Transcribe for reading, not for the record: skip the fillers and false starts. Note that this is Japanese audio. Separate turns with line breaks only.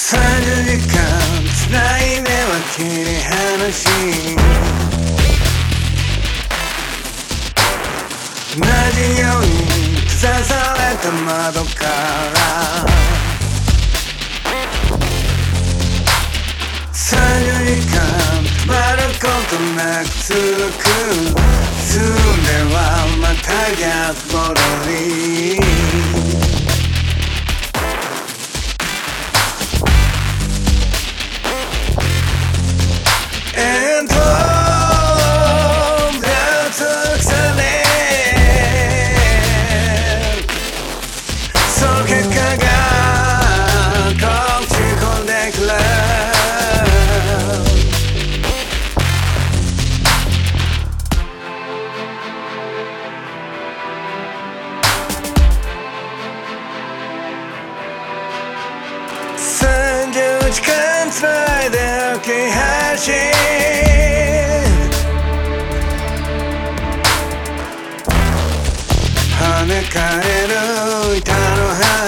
30時間辛い目は切り離し同じように閉ざされた窓から30時間止まることなく続くそれはまた逆戻り30時間つないで浮き橋跳ね返る板の